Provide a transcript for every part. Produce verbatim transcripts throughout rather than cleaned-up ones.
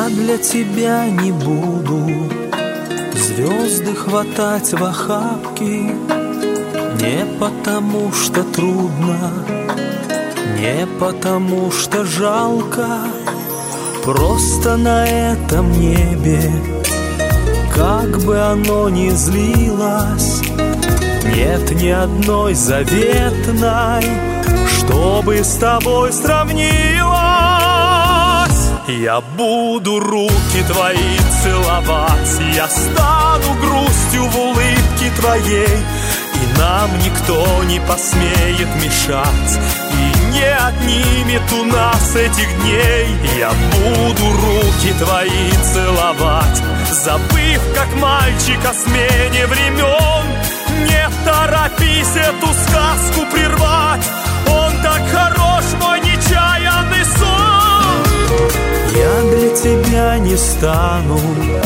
Я для тебя не буду звезды хватать в охапки, не потому что трудно, не потому что жалко, просто на этом небе, как бы оно ни злилось, нет ни одной заветной, чтобы с тобой сравнилась. Я буду руки твои целовать, я стану грустью в улыбке твоей, и нам никто не посмеет мешать, и не отнимет у нас этих дней. Я буду руки твои целовать, забыв, как мальчик, о смене времен. Не торопись эту сказку прервать, он так хорош, мой нечаянный сон. Я для тебя не стану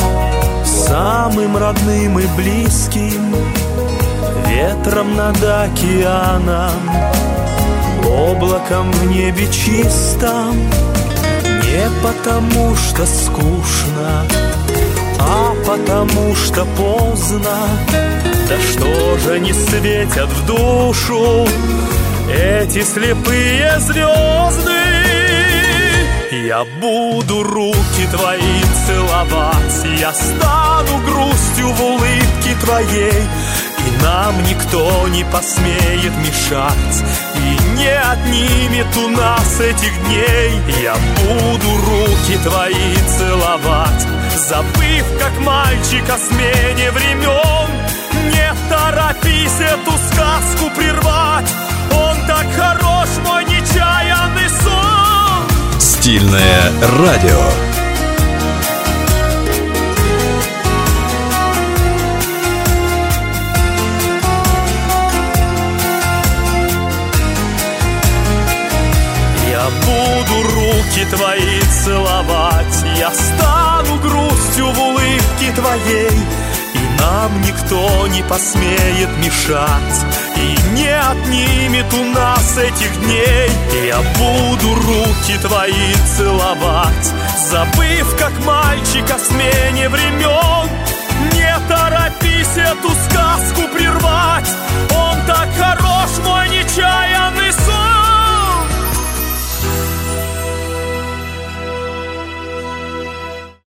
самым родным и близким, ветром над океаном, облаком в небе чистом, не потому что скучно, а потому что поздно. Да что же не светят в душу эти слепые звезды? Я буду руки твои целовать, я стану грустью в улыбке твоей, и нам никто не посмеет мешать, и не отнимет у нас этих дней. Я буду руки твои целовать, забыв, как мальчик, о смене времен. Не торопись эту сказку прервать, он так хорош, мой нечаянный сон. Стильное радио. Я буду руки твои целовать, я стану грустью в улыбке твоей, и нам никто не посмеет мешать, и не отнимет у нас этих дней. Я буду руки твои целовать, забыв, как мальчик, о смене времен.